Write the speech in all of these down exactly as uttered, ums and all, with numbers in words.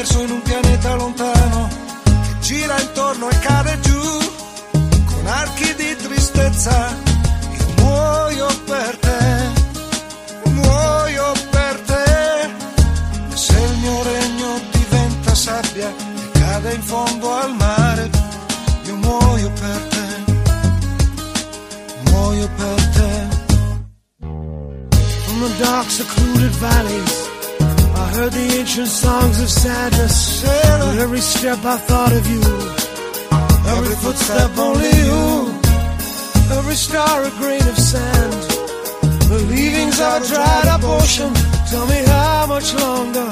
perso in un pianeta lontano che gira intorno e cade giù con archi di tristezza. Io muoio per te, muoio per te. E se il mio regno diventa sabbia e cade in fondo al mare, io muoio per te, muoio per te. From the dark secluded valleys I heard the ancient songs of sadness. With every step I thought of you, every footstep only you, every star a grain of sand, the leavings of a dried up ocean. Tell me how much longer,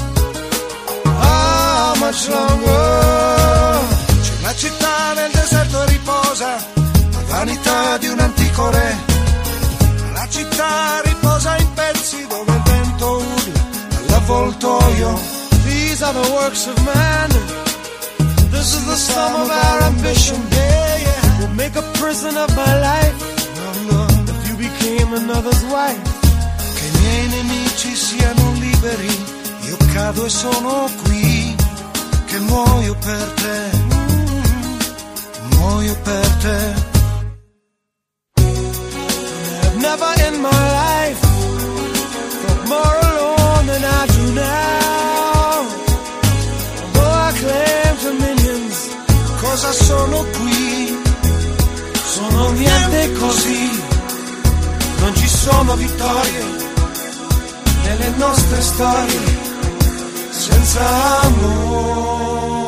how much longer. C'è una città nel deserto e riposa, la vanità di un antico re. La città riposa in pezzi dove il vento urla all'avvoltoio. These are the works of man, this is the sum of our ambition. Yeah, yeah. We'll make a prison of my life, if you became another's wife. Che i miei nemici siano liberi, io cado e sono qui, che muoio per te, mm, muoio per te. Never in my life felt more alone than I do now. Although I claim dominions, Cosa sono qui? sono niente così. Non ci sono vittorie nelle nostre storie senza amore.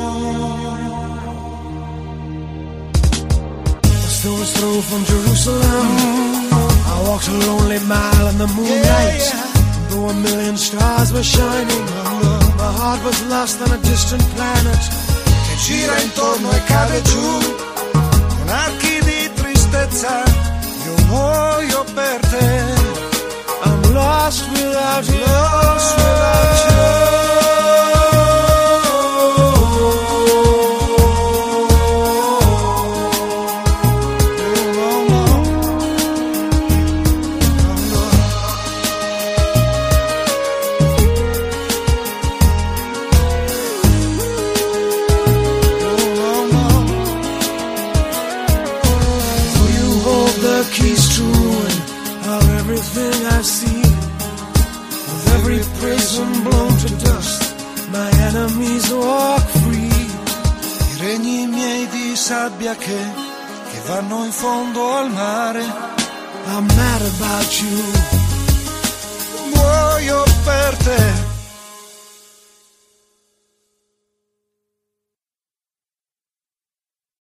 A stone's throw from Jerusalem, I walked a lonely mile in the moonlight. Yeah, yeah. Though a million stars were shining, my heart was lost on a distant planet. Che gira intorno e cade giù con archi di tristezza. Io muoio per te, I'm lost without you, lost without you. Everything I see, with every prison blown to dust, my enemies walk free. I regni miei di sabbia che, che vanno in fondo al mare. I'm mad about you. Muoio per